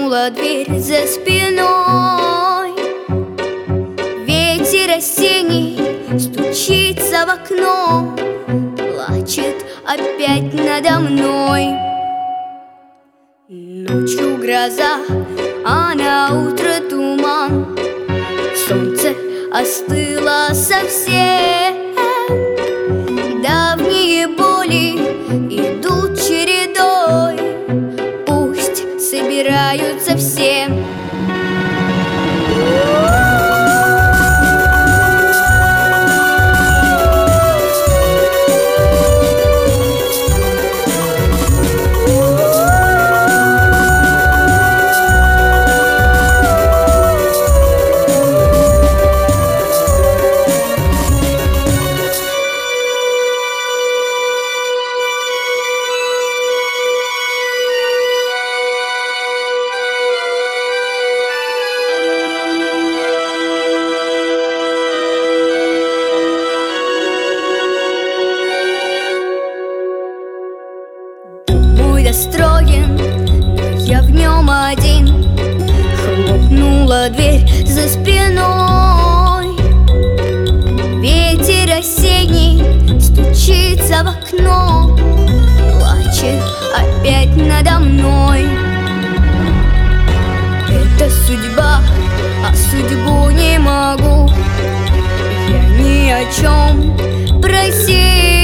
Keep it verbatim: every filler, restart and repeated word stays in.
хлопнула дверь за спиной. Ветер осенний стучится в окно, плачет опять надо мной. Ночью гроза, а на утро туман. Солнце остыло совсем. Давние боли идут чередой, пусть собираются все. Достроен, но я в нем один. Хлопнула дверь за спиной. Ветер осенний стучится в окно, плачет опять надо мной. Это судьба, а судьбу не могу я ни о чем просить.